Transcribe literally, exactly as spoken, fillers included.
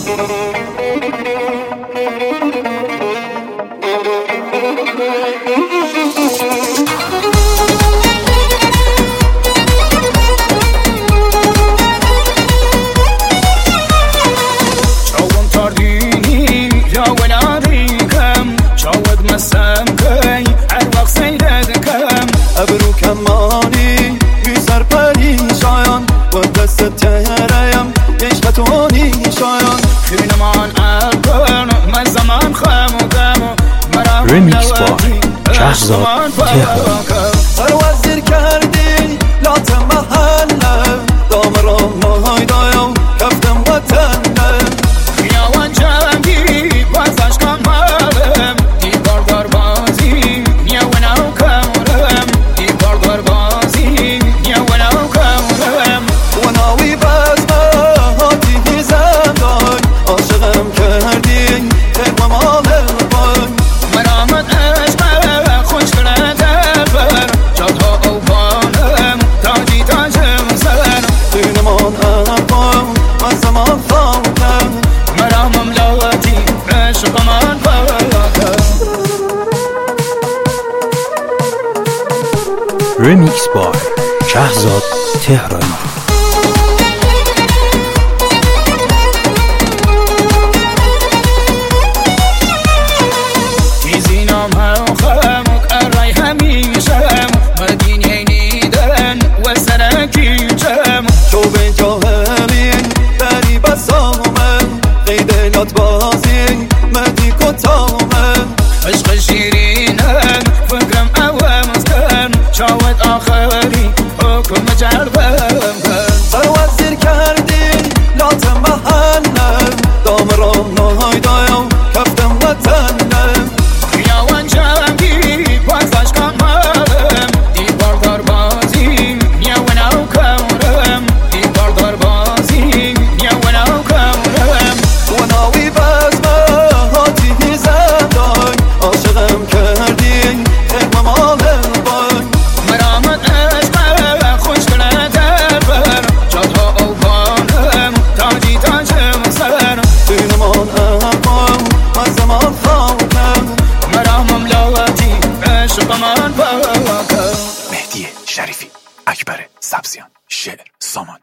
ابرو کمانی بی سر پریشان و دست تهرم عشقتونی شایان خیرنمان ارکن من زمان خمودم مرا ریمیکس بای شهرزاد تهران سروزیر کردی لات محله دامران ماهای دایم کفتم وطنه خیاوان جنگی بازش کاملم دیگار دار بازی نیوناو کمرم دیگار دار بازی نیوناو کمرم وناوی بزمه هاتی هیزم دای عاشقم کردی تقوى مال بای مرامت عشق خوش کنه دلبر جادها اوبانم تاجی تاجم سر دینمان اقام من زمان خواهم مرامم لاتی عشق من باکم ریمیکس بای شهرزاد تهرانی. بازی مدی کتامن عشق شیرینم فکرم اوام استن شاید آخری حکم جربم کن سروزیر کردی لات محلم دامران نهای دایم کفتم وطنم خیاوان جنگی بازش کاملم دیوار دار بازی نیوناو کمرم دیوار دار بازی نیوناو کمرم وناوی بزمه هاتی هیزم دای عاشقم کردی تقوى مال بای مرامت عشق خوش کنه دلبر جادها اوبانم تاجی تاجم سر دینمان اقام من زمان خواهم مرامم لاتی عشق من باکم. مهدی شریفی، اکبر سبزیان، شعر سامان.